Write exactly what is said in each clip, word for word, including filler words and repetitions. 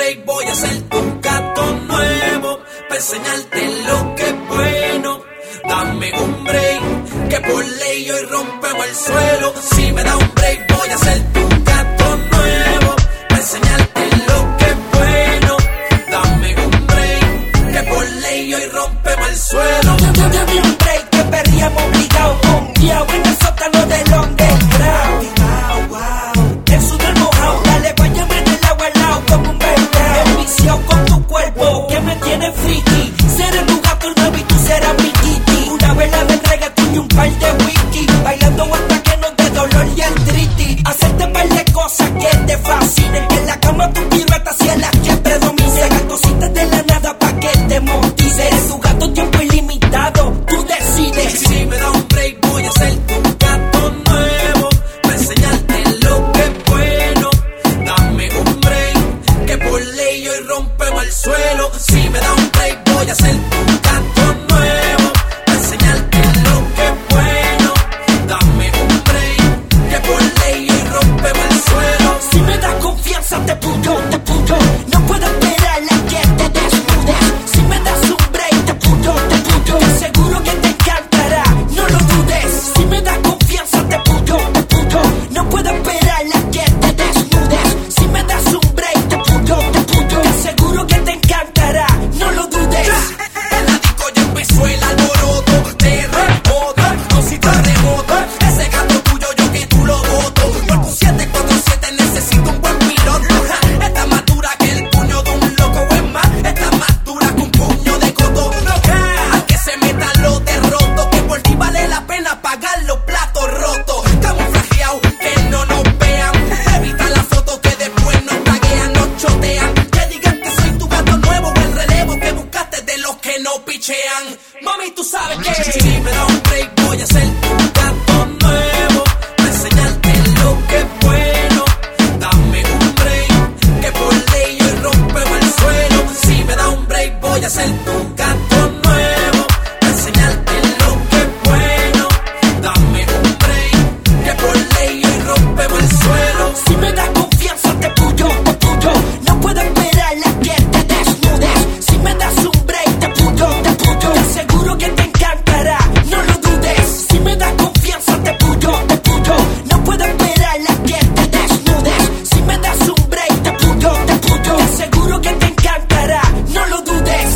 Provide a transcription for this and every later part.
break, voy a ser tu gato nuevo, para enseñarte lo que es bueno. Dame un break, que por ley hoy rompemos el suelo. Si me da un break, voy a ser tu gato nuevo, para enseñarte lo que es bueno. Dame un break, que por ley hoy rompemos el suelo. Dame un break, que perríamos obligado, confiado en el sótano del underground. Wow, wow, el sudor mojado, dale, báñame en el agua al lado como un verdad. Enviciado con tu cuerpo, que me tiene friki. Seré tu gato nuevo y tú serás mi kitty. Una vela de reggaetón y un par de whisky, bailando hasta que nos dé dolor y artritis. Hacerte par de cosas que te fascinen, que en la cama tu piruetas y en las que predominen. Saca cositas de la nada pa' que te motives. Eres tu gato tiempo ilimitado, tú decides. Si me da un break, voy a ser tu gato nuevo, para enseñarte lo que es bueno. Dame un break, que por ley hoy rompemos el suelo. Si me da un break, voy a ser tu gato nuevo, para enseñarte lo que es bueno. Dame un break, que por ley hoy rompemos el suelo. Si me das confianza te puyo, te puyo. No puedo esperar a que te desnudes. Si me das un break te puyo, te puyo. Te aseguro que te encantará, no lo dudes. Si me das confianza te puyo, te puyo. No puedo esperar a que te desnudes. Si me das un break te puyo, te puyo. Te aseguro que te encantará, no lo dudes. En la disco ya empezó el alboroto, terremoto, dosis terremoto. Ese gato tuyo yo que tú lo voto. Por tu siete cuatro siete necesito un buen piloto. Ja, está más dura que el puño de un loco, o es más, está más dura que un puño de coto. Aunque se metan los derrotos, que por ti vale la pena pagar los platos rotos. Camuflajeados, que no nos vean. Evita la foto que después nos taguean, nos chotean. Que digan que soy tu gato nuevo, el relevo que buscaste de los que no pichean. Mami, tú sabes que si me da un break, voy a ser tu gato nuevo, para enseñarte lo que es bueno. Dame un break, que por ley hoy rompemos el suelo. Si me da un break, voy a ser tu gato nuevo, para enseñarte lo que es bueno. Dame un break, que por ley hoy rompemos el suelo. Si me das confianza te puyo, te puyo. No puedo esperar a que te desnudes. Si me das un break te puyo, te puyo. Te aseguro que te encantará, no lo dudes. Si me das confianza te puyo, te puyo. No puedo esperar a que te desnudes. Si me das un break te puyo, te puyo. Te aseguro que te encantará, no lo dudes.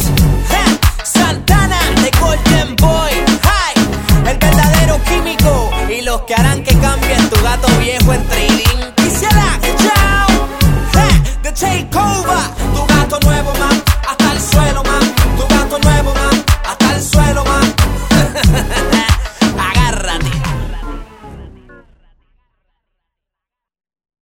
Ja, Santana de Golden Boy, hi, el verdadero químico y los que harán que cambien tu gato viejo en trading. Quisiera, chao, ja, the takeover, Tu gato nuevo, man, hasta el suelo, man. Tu gato nuevo, man.